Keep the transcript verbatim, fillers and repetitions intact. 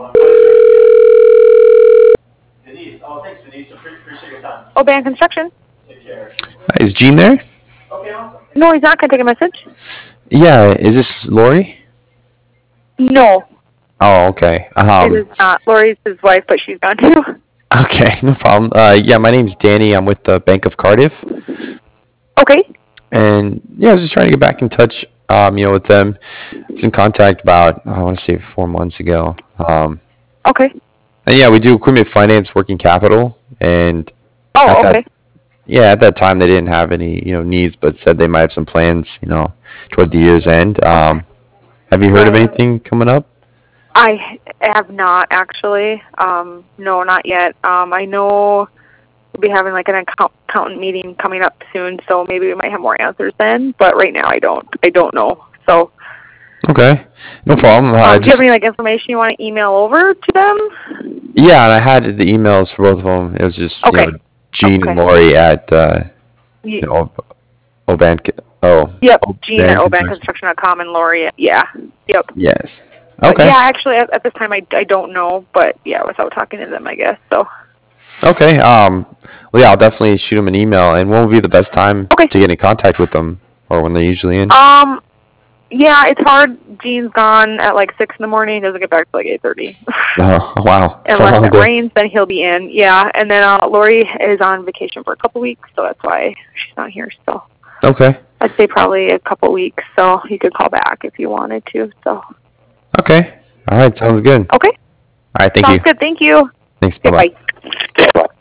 Denise. Oh, thanks, Denise. Appreciate your time. Oban Construction. Take care. Hi, is Gene there? Okay, awesome. No, he's not. Can I take a message? Yeah, is this Lori? No, Oh, okay. it Um, is not. Lori's his wife, but she's gone too. okay, no problem. Uh, yeah, my name's Danny. I'm with the Bank of Cardiff, Okay. and yeah, I was just trying to get back in touch. Um, you know, with them. I was in contact about I want to say four months ago. Um, Okay. and yeah, we do equipment finance, working capital, and Oh, at that okay. yeah, at that time they didn't have any you know needs, but said they might have some plans. You know, toward the year's end. Um, have you heard of Right. anything coming up? I have not actually. Um, no, not yet. Um, I know we'll be having like an account- accountant meeting coming up soon, so maybe we might have more answers then. But right now, I don't. I don't know. So, Okay, no problem. Uh, um, do you have just any like information you want to email over to them? yeah, and I had the emails for both of them. It was just you Okay. know Gene and Okay. Lori at uh, Ye- you know Oban. Oh, Yep. Oban Gene at Construction. oban construction dot com and Lori. Yeah. Yep. Yes. But Okay. yeah, actually, at, at this time, I, I don't know. But yeah, without talking to them, I guess. So. Okay. Um. Well, yeah, I'll definitely shoot them an email. And when will be the best time Okay. to get in contact with them, or when they're usually in? Um. Yeah, it's hard. Gene's gone at like six in the morning. He doesn't get back till like eight thirty. Oh, wow. It's a Unless long it day. rains, then he'll be in. Yeah, and then uh, Lori is on vacation for a couple weeks, so that's why she's not here. So Okay. I'd say probably a couple weeks. So you could call back if you wanted to. So Okay. All right. Sounds good. okay, All right. Thank sounds you. good. Thank you. Thanks. Okay, Bye bye. bye.